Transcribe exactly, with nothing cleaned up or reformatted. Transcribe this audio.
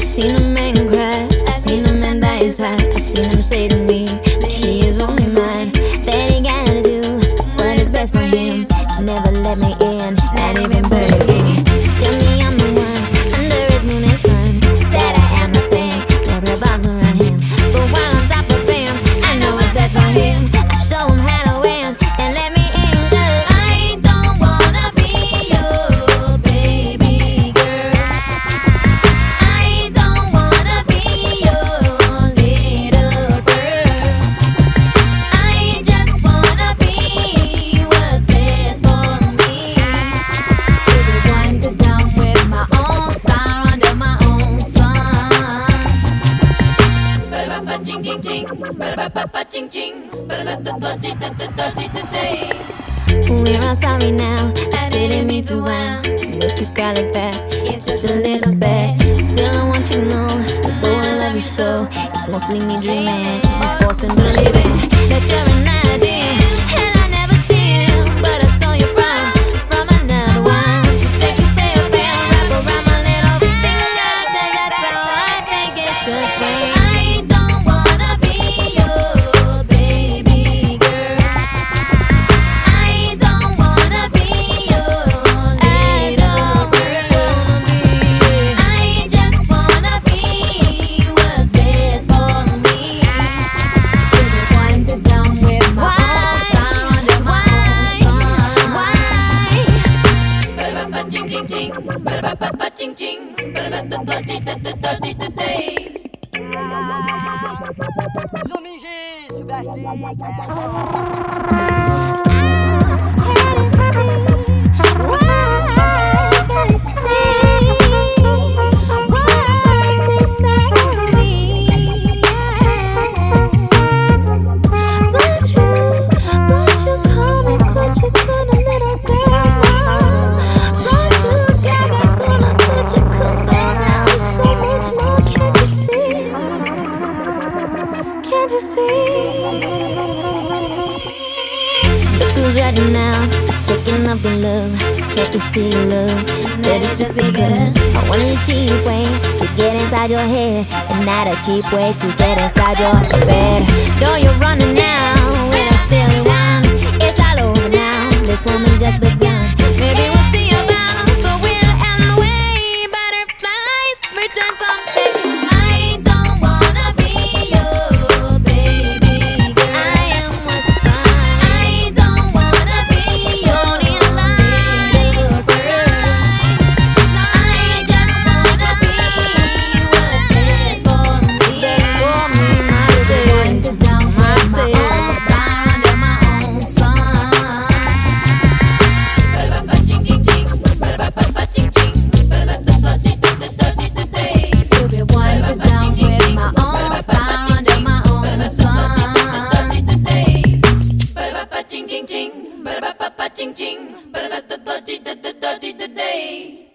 seen a man cry, I seen a man die inside. I seen him say to me that he is only mine, that he gotta do what is best for him. Never let me in, not even begging. Tell me I'm the one under his moon and sun, that I am the thing that revolves around him. But while on top of him, I know what's best for him. I show him how to win and let me in, 'cause I don't wanna be your baby girl. I don't wanna be your little girl. I just wanna be what's best for me. To be winded down with my own star under my own sun. Ba-da-ba-ba-ching, ching, ching. Ba-da-ba-ba-ba-ching, ching. Ba-da-ba-ba-ba-ching-da-da-da-da-da-day. We're all sorry now, I didn't mean to wow, but you cry like that, it's just a little spat. Still I want you to know, the boy I love you so. It's mostly me dreaming, I'm forcing believing that you're an idea, and I never see you, but I stole you from, from another one. Take you say a bell, wrap around my little finger, 'cause that's how I think it should swing. I don't wanna be your baby girl. I don't wanna be your little girl. I just wanna be what's best for me. To be winded down with my own star under my own sun. Ba-da-ba-ba-ching, ching, ching. Ba-da-ba-ba-ba-ching, ching. Ba-da-ba-ba-ba-ching-da-da-da-da-day. Can't you see? Look who's right now, checking up the love. Can't you see love? That it's just because I wanted a cheap way to get inside your head, and not a cheap way to get inside your bed. Though you're running now with a silly one, it's all over now. This woman just begun. Maybe we'll see about the will and the way. Butterflies return someday. I don't wanna be your baby girl. I am what's fine. I don't wanna be your little little girl. I just wanna be what's best for me. For me, myself. Winded down with my own star under my own sun. Ba-da-ba-ba-ching, ching, ching. Ba-da-ba-ba-ba-ching, ching. Ba-da-ba-ba-ba-ching-da-da-da-da-day. To be winded down with my own star under my own sun. Ba-da-ba-ba-ching, ching, ching. Ba-da-ba-ba-ba-ching, ching. Ba-da-da-da-da-da-da-da-day.